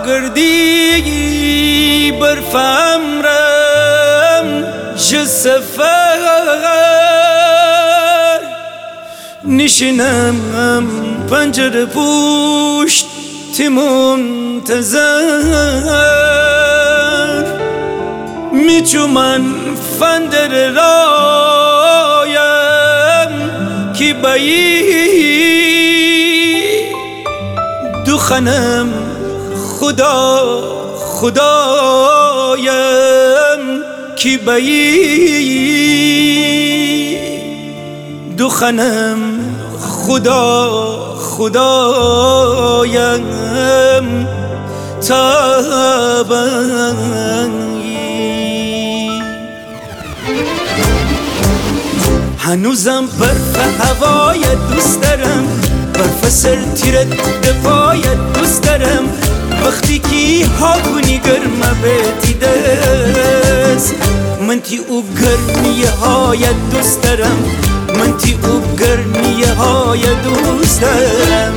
گردی برفم رم ج سفر نشینم پنجره پوشت تی منتظر میچومن فندر رایم کی بایی دخنم خدایم کی بایی دخنم خدایم تابایی هنوزم برف هوای دوست دارم برف سر تیرت دفاعت دوست دارم وقتی کی ها کنی گرمه بیتی دست من تی او گرمیه های دوست دارم من تی او گرمیه های دوست دارم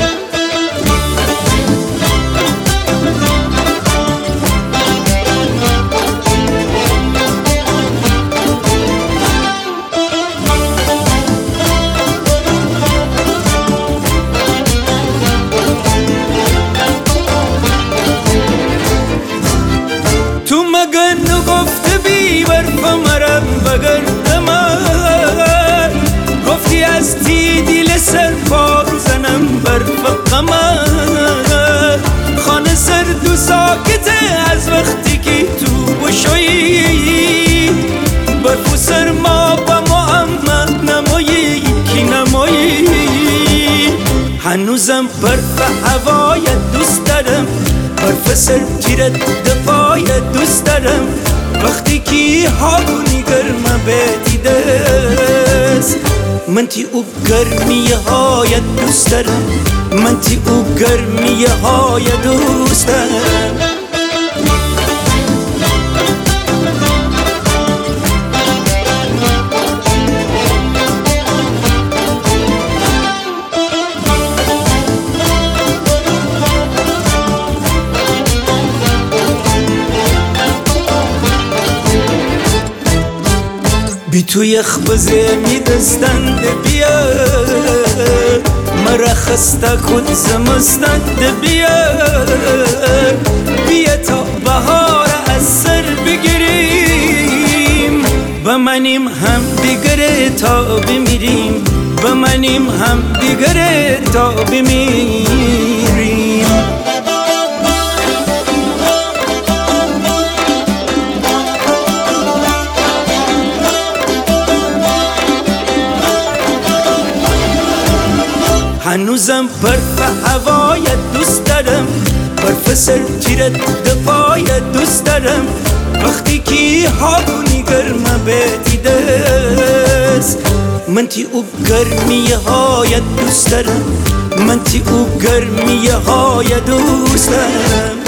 تو مگر نگفته بی برف مرم بگرد من گفتی از تی دیل سر پا زنم برف قمر خانه سرد و ساکته از وقتی که تو بشویی برف و سرما با محمد نمایی کی نمایی هنوزم برف هوای دوست دارم برف سر تیرت دفاع دوست دارم وقتی کی هارونی گرمه بیتی دست من تی او گرمیه های دوست دارم من تی او گرمیه های دوست دارم بی تو یخ بزه می دستند بیا مرا خسته کن زمستند بیا بیا تا بهار از سر بگیریم بمانیم هم دیگره تا بمیریم بمانیم هم دیگره تا بمیریم هنوزم برف هوای دوست دارم برف سر تیرت دفاع دوست دارم وقتی کی هارونی گرمه بیتی دست من تی او گرمیه های دوست دارم من تی او گرمیه های دوست دارم